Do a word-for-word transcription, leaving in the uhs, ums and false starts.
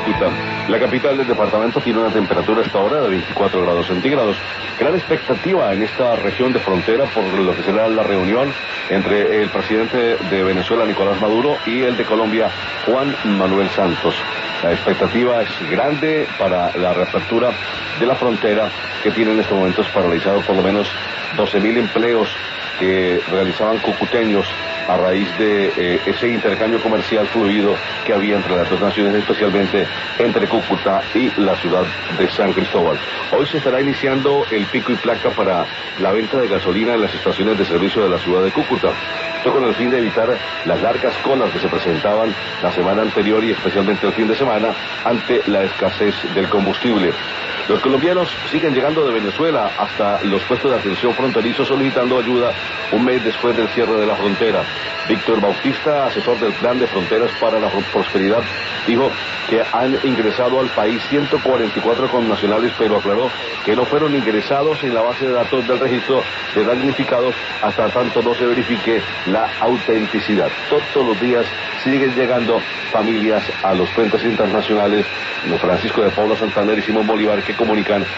Cúcuta. La capital del departamento tiene una temperatura hasta ahora de veinticuatro grados centígrados. Gran expectativa en esta región de frontera por lo que será la reunión entre el presidente de Venezuela, Nicolás Maduro, y el de Colombia, Juan Manuel Santos. La expectativa es grande para la reapertura de la frontera, que tiene en estos momentos paralizado por lo menos doce mil empleos que realizaban cucuteños a raíz de eh, ese intercambio comercial fluido que había entre las dos naciones, especialmente entre Cúcuta y la ciudad de San Cristóbal. Hoy se estará iniciando el pico y placa para la venta de gasolina en las estaciones de servicio de la ciudad de Cúcuta. Esto con el fin de evitar las largas colas que se presentaban la semana anterior y especialmente el fin de semana ante la escasez del combustible. Los colombianos siguen llegando de Venezuela hasta los puestos de atención fronterizos solicitando ayuda un mes después del cierre de la frontera. Víctor Bautista, asesor del Plan de Fronteras para la Prosperidad, dijo que han ingresado al país ciento cuarenta y cuatro connacionales, pero aclaró que no fueron ingresados en la base de datos del registro de damnificados hasta tanto no se verifique la autenticidad. Todos los días siguen llegando familias a los puentes internacionales Francisco de Paula Santander y Simón Bolívar que comunican